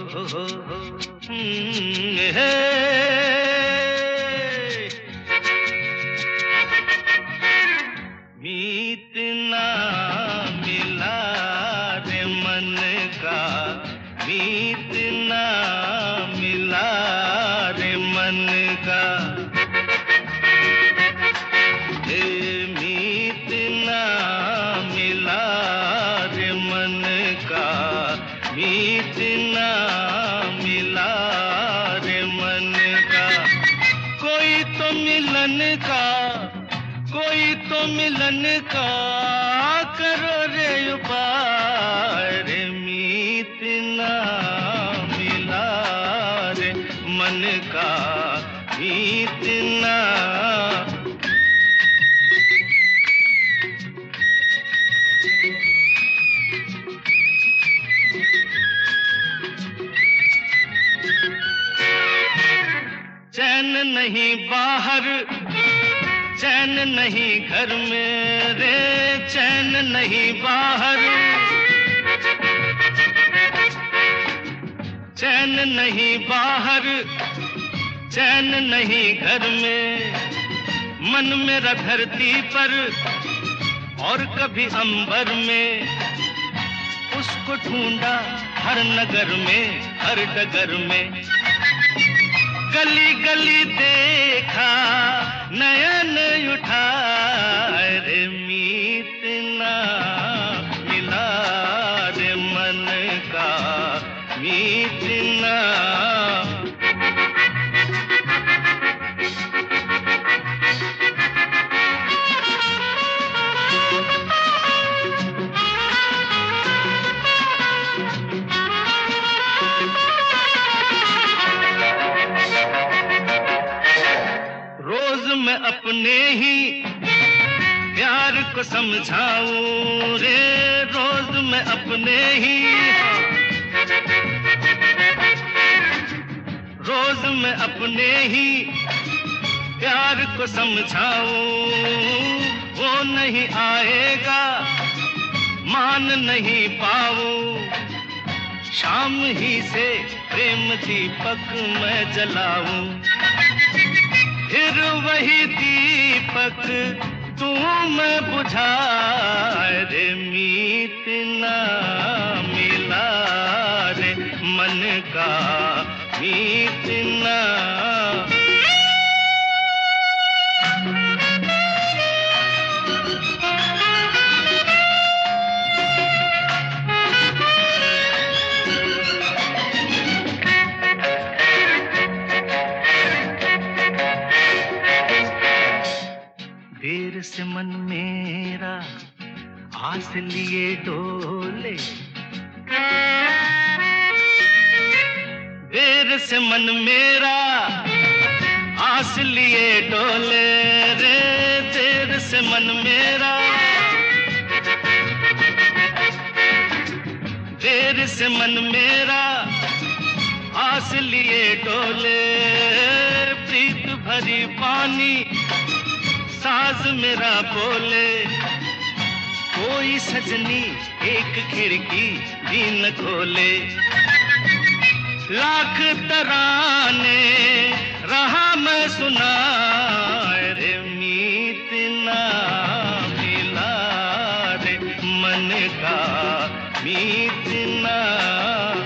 हो हे मीत ना मिला रे मन का, मीत ना मिला रे मन का, हे मीत ना मिला रे मन का, मीत ना मिला रे मन का। कोई तो मिलन का, कोई तो मिलन का करो रे उपाय रे, मीत ना मिला रे मन का, मीत ना। चैन नहीं बाहर, चैन नहीं घर में रे, चैन नहीं बाहर, चैन नहीं बाहर, चैन नहीं घर में। मन मेरा धरती पर और कभी अंबर में, उसको ढूंढा हर नगर में, हर डगर में। गली गली देखा नयन उठाए रे, मीत ना मिला रे मन का, मीत ना। रोज मैं अपने ही प्यार को समझाऊं रे, रोज मैं अपने ही, रोज मैं अपने ही प्यार को समझाऊं। वो नहीं आएगा मान नहीं पाऊं, शाम ही से प्रेम दीपक मैं जलाऊं। फिर वही दीपक तू मैं बुझाए रे, मीत ना मिला रे मन का, मीत ना। देर से मन मेरा आस लिए डोले, देर से मन मेरा आस लिए डोले रे, देर से मन मेरा, देर से मन मेरा आस लिए डोले। प्रीत भरी पानी साज मेरा बोले, कोई सजनी एक खिड़की भी न खोले। लाख तराने रहा मैं सुनाए रे, मीत ना मिला रे मन का, मीत ना।